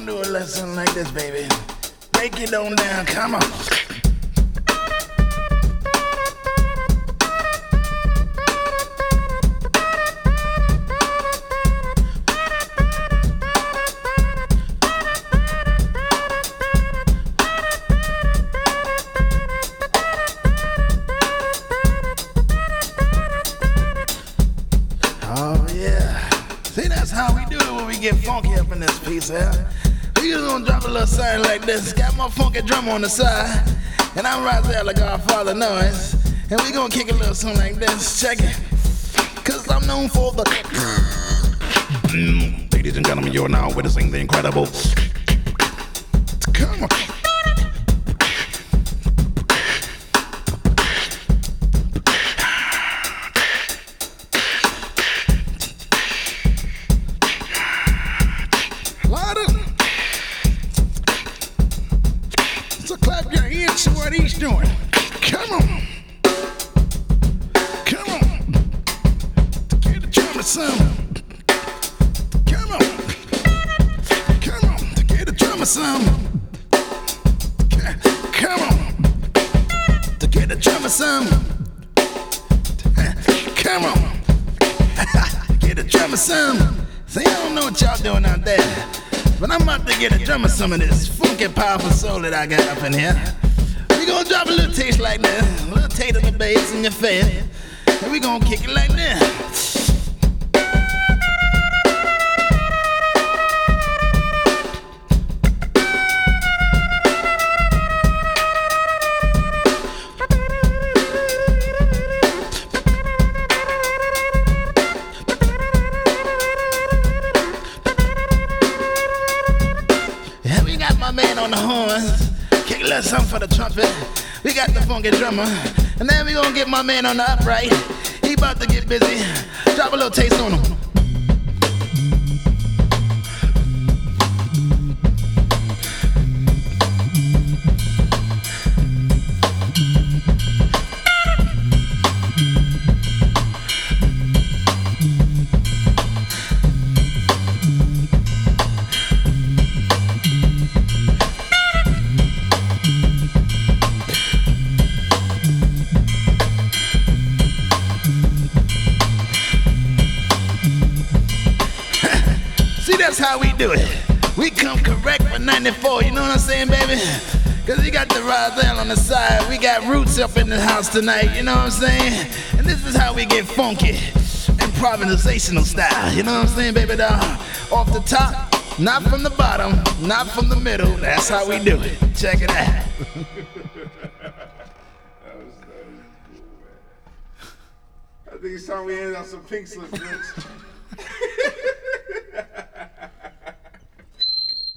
do a lesson like this, baby. Break it on down, come on. Oh yeah. See, that's how we do it when we get funky up in this piece here. We just gonna drop a little something like this. Got my funky drum on the side. And I'm right there like Godfather Noise. And we gonna kick a little something like this. Check it. Cause I'm known for the ladies and gentlemen, you're now witnessing the incredible. Come on. So clap your hands to what he's doing. Come on. Come on. Get the drummer some. Come on. Come on. Get the drummer some. Come on. To get the drummer some. Come on. Get the drummer some. See, I don't know what y'all doing out there, but I'm about to get a drummer some of this funky, powerful soul that I got up in here. We gonna drop a little taste like this, a little taste of the bass in your face, and we gonna kick it like this. My man on the horns, kick a little something for the trumpet. We got the funky drummer, and then we gonna get my man on the upright. He about to get busy. Drop a little taste on him. See, that's how we do it. We come correct for 94, you know what I'm saying, baby? Cause we got the Rozelle on the side, we got Roots up in the house tonight, you know what I'm saying? And this is how we get funky, improvisational style, you know what I'm saying, baby doll? Off the top, not from the bottom, not from the middle, that's how we do it. Check it out. That was cool, man. I think it's time we end on some Pink Slip, bitch.